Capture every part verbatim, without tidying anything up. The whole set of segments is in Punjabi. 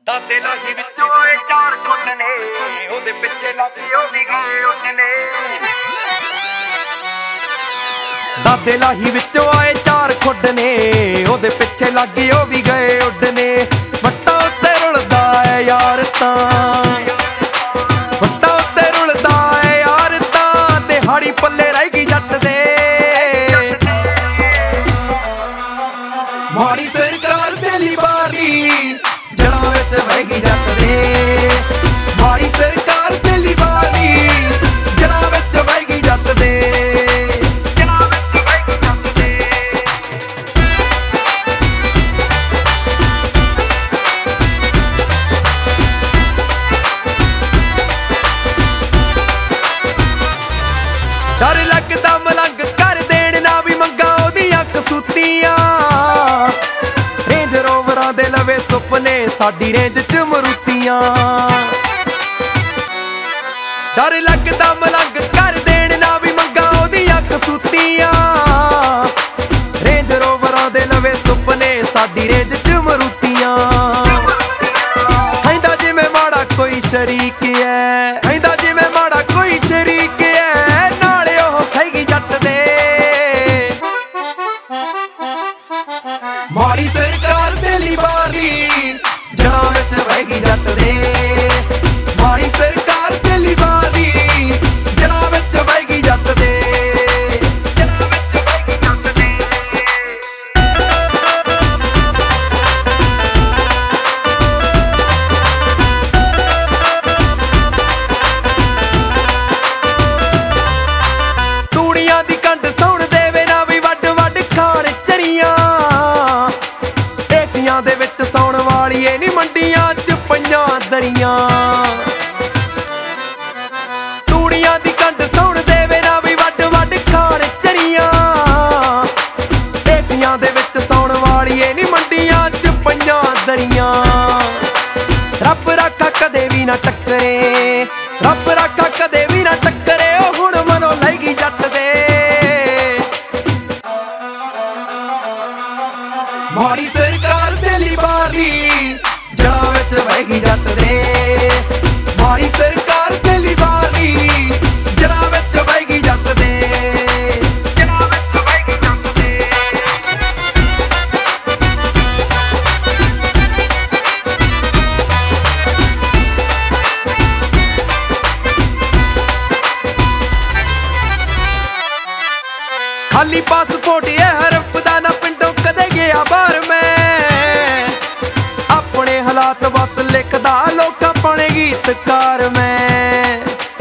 ਦਾਦੇ ਲਾਹੀ ਵਿੱਚੋਂ ਆਏ ਚਾਰ ਖੁੱਡ ਨੇ, ਉਹਦੇ ਪਿੱਛੇ ਲੱਗੀ ਉਹ ਵੀ ਗਏ ਉੱਡਨੇ। ਦਾਦੇ ਲਾਹੀ ਵਿੱਚੋਂ ਆਏ ਚਾਰ ਖੁੱਡ ਨੇ, ਉਹਦੇ ਪਿੱਛੇ ਲੱਗੀ ਉਹ ਵੀ ਗਏ ਉੱਡਨੇ। ਵੱਟਾਂ ਉੱਤੇ ਰੁਲਦਾ ਏ ਯਾਰ ਤਾਂ, ਵੱਟਾਂ ਉੱਤੇ ਰੁਲਦਾ ਏ ਯਾਰ ਤਾਂ, ਦਿਹਾੜੀ ਪੱਲੇ ਰਹਿ ਗਈ ਜੱਟ ਦੇ। ਮਾੜੀ ਸਰਕਾਰ ਤੇਲੀ ਬਾਰੀ ਜੜਾਂ ਵਿੱਚ ਬਹਿ ਗਈ ਜੱਟ ਦੇ। ਮਾੜੀ ਸਰਕਾਰ ਤੇਲੀ ਬਾਰੀ ਜੜਾਂ ਵਿੱਚ ਬਹਿ ਗਈ ਜੱਟ ਦੇ। ਡਰ ਲੱਗਦਾ ਮਲੰਗ ਕਰ ਦੇਣ ਨਾ ਵੀ ਮੰਗਾ ਉਹਦੀਆਂ ਕਸੂਤੀਆਂ। ਰੇਂਜ ਰੋਵਰਾਂ ਦੇ ਲਵੇ ਸੁਪਨੇ ਸਾਡੀ ਰੇਂਜ ਚ ਮਰੂਤੀਆਂ। ਡਰ ਲੱਗਦਾ ਮਲੰਗ ਕਰ ਦੇਣ ਨਾ ਵੀ ਮੰਗਾ ਉਹਦੀਆਂ ਕਸੂਤੀਆਂ। ਰੇਂਜ ਰੋਵਰਾਂ ਦੇ ਲਵੇ ਸੁਪਨੇ ਸਾਡੀ ਰੇਂਜ ਚ ਮਰੂਤੀਆਂ। ਕਹਿੰਦਾ ਜਿਵੇਂ ਮਾੜਾ ਕੋਈ ਸ਼ਰੀਕ ਐ, ਕਹਿੰਦਾ ਜਿਵੇਂ ਮਾੜਾ ਕੋਈ ਸ਼ਰੀਕ ਐ, ਨਾਲੇ ਉਹ ਖਾਏਗੀ ਜੱਟ ਦੇ। ਮਾੜੀ ਸਰਕਾਰ ਤੇਲੀ ਬਾਰੀ ਜੜਾਂ ਵਿੱਚ ਬਹਿ ਗਈ ਜੱਟ ਦੇ। ਮਾੜੀ ਸਰਕਾਰ ਤੇਲੀ ਬਾਰੀ ਜੜਾਂ ਵਿੱਚ ਬਹਿ ਗਈ ਜੱਟ ਦੇ। ਜੜਾਂ ਵਿੱਚ ਬਹਿ ਗਈ ਜੱਟ ਦੇ। ਤੂੜੀਆਂ ਦੀ ਕੰਡ ਸੁਣ ਦੇਵੇ ਨਾ ਵੀ ਵੱਡ ਵੱਡ ਖਾਣ ਚਰੀਆਂ। ਏਸੀਆਂ ਦੇ ਵਿੱਚ ਸੌਣ ਵਾਲੀਏ ਨੀ ਮੰਡੀਆਂ ਚ ਪਈਆਂ ਦਰੀਆਂ। ਤੂੜੀਆਂ ਦੀ ਕੰਡ ਸੁਣ ਦੇਵੇ ਨਾ ਵੀ ਵੱਡ ਵੱਡ ਖਾਣ ਚਰੀਆਂ। ਏਸੀਆਂ ਦੇ ਵਿੱਚ ਸੌਣ ਵਾਲੀਏ ਨੀ ਮੰਡੀਆਂ ਚ ਪਈਆਂ ਦਰੀਆਂ। ਰੱਬ ਰਾਖਾ ਕਦੇ ਵੀ ਨਾ ਟੱਕਰੇ, ਰੱਬ ਰਾਖਾ ਕਦੇ ਵੀ ਨਾ ਟੱਕਰੇ, ਉਹ ਹੁਣ ਮਨੋਂ ਲੈ ਗਈ ਜੱਟ ਦੇ। ਮਾੜੀ ਸਰਕਾਰ ਤੇਲੀ ਬਾਰੀ ਜੜਾਂ ਵਿੱਚ ਬਹਿ ਗਈ ਜੱਟ ਦੇ। ਮਾੜੀ ਸਰਕਾਰ ਤੇਲੀ ਬਾਰੀ ਜੜਾਂ ਵਿੱਚ ਬਹਿ ਗਈ ਜੱਟ ਦੇ। ਜੜਾਂ ਵਿੱਚ ਬਹਿ ਗਈ ਜੱਟ ਦੇ। ਖਾਲੀ ਪਾਸਪੋਰਟ ਇਹ ਹਰਫ ਦਾ ਨਾ ਪਿੰਡੋਂ ਕਦੇ ਗਿਆ ਬਾਹਰ ਮੈਂ। ਆਪਣੇ ਹਾਲਾਤ ਬਸ ਲਿਖਦਾ ਲੋਕਾਂ ਪਾਣੇ ਗੀਤਕਾਰ ਮੈਂ।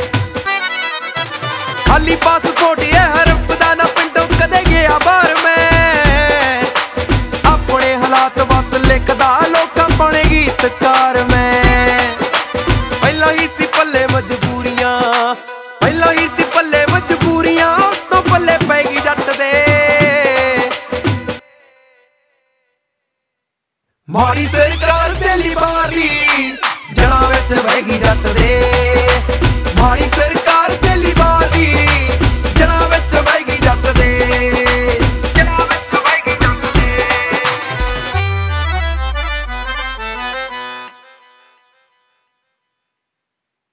ਖਾਲੀ ਪਾਸਪੋਰਟ ਇਹ ਹਰਫ ਦਾ ਨਾ ਪਿੰਡੋਂ ਕਦੇ ਗਿਆ ਬਾਹਰ ਮੈਂ। ਆਪਣੇ ਹਾਲਾਤ ਬਸ ਲਿਖਦਾ ਲੋਕਾਂ ਪਾਣੇ ਗੀਤਕਾਰ ਮੈਂ। ਪਹਿਲਾਂ ਹੀ ਸੀ ਪੱਲੇ ਮਜਬੂਰੀਆਂ, ਪਹਿਲਾਂ ਹੀ ਸੀ ਪੱਲੇ ਮਜਬੂਰੀਆਂ, ਤੋਂ ਪੱਲੇ ਪੈ ਗਈ ਜੱਟ ਦੇ। ਮਾੜੀ ਸਰਕਾਰ ਤੇਲੀ ਬਾਰੀ ਜੜਾਂ ਵਿੱਚ ਬਹਿ ਗਈ ਜੱਟ ਦੇ। ਮਾੜੀ ਸਰਕਾਰ ਤੇਲੀ